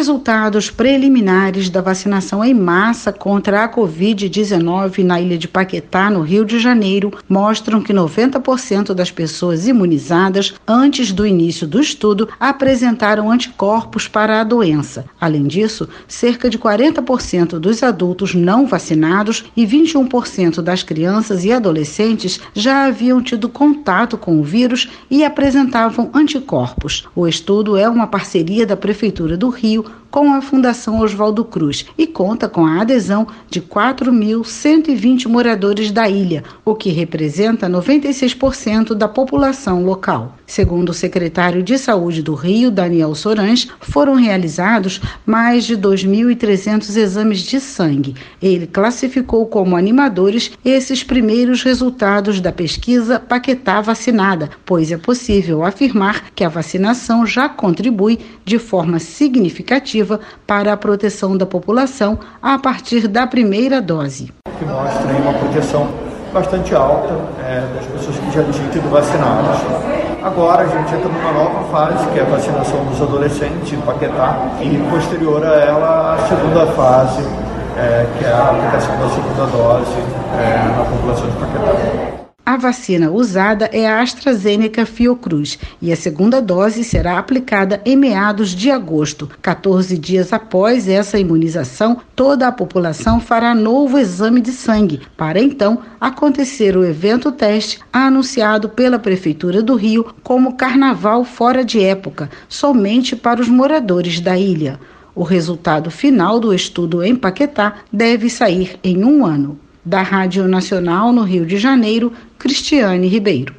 resultados preliminares da vacinação em massa contra a Covid-19 na ilha de Paquetá, no Rio de Janeiro, mostram que 90% das pessoas imunizadas antes do início do estudo apresentaram anticorpos para a doença. Além disso, cerca de 40% dos adultos não vacinados e 21% das crianças e adolescentes já haviam tido contato com o vírus e apresentavam anticorpos. O estudo é uma parceria da Prefeitura do Rio com a Fundação Oswaldo Cruz e conta com a adesão de 4.120 moradores da ilha, o que representa 96% da população local. Segundo o secretário de Saúde do Rio, Daniel Sorães, foram realizados mais de 2.300 exames de sangue. Ele classificou como animadores esses primeiros resultados da pesquisa Paquetá Vacinada, pois é possível afirmar que a vacinação já contribui de forma significativa para a proteção da população a partir da primeira dose. Que mostra uma proteção bastante alta das pessoas que já tinham sido vacinadas. Agora a gente entra numa nova fase, que é a vacinação dos adolescentes em Paquetá, e posterior a ela a segunda fase, que é a aplicação da segunda dose na população de Paquetá. A vacina usada é a AstraZeneca Fiocruz e a segunda dose será aplicada em meados de agosto. 14 dias após essa imunização, toda a população fará novo exame de sangue, para então acontecer o evento teste anunciado pela Prefeitura do Rio como Carnaval fora de época, somente para os moradores da ilha. O resultado final do estudo em Paquetá deve sair em 1 ano. Da Rádio Nacional no Rio de Janeiro, Cristiane Ribeiro.